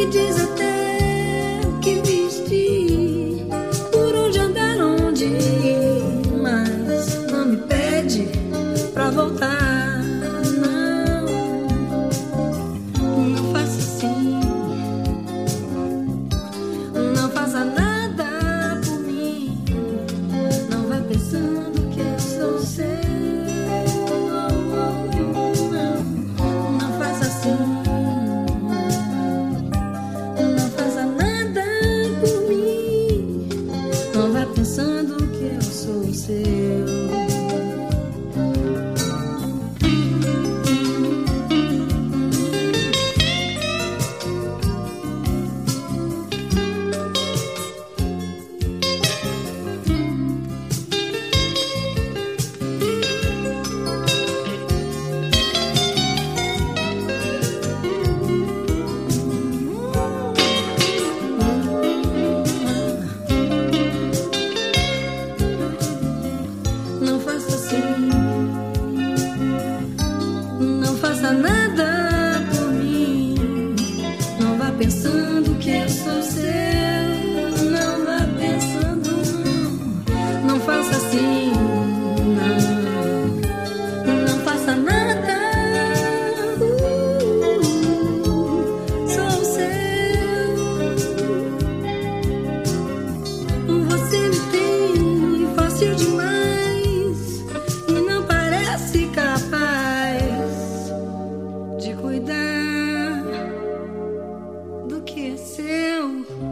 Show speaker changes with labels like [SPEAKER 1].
[SPEAKER 1] diz até o que vestir, por onde andar, onde ir, mas não me pede pra voltar. Não, não faça assim, não faça nada por mim, não vá pensando que eu sou seu. Não faça assim, não faça nada por mim, não vá pensando que eu sou seu. Não faça assim, não faça nada por mim, não vá pensando que eu sou seu. Não vá pensando, não, não faça assim, não, não faça nada. Sou seu. Você me tem fácil demais e não parece capaz de cuidar do que é seu.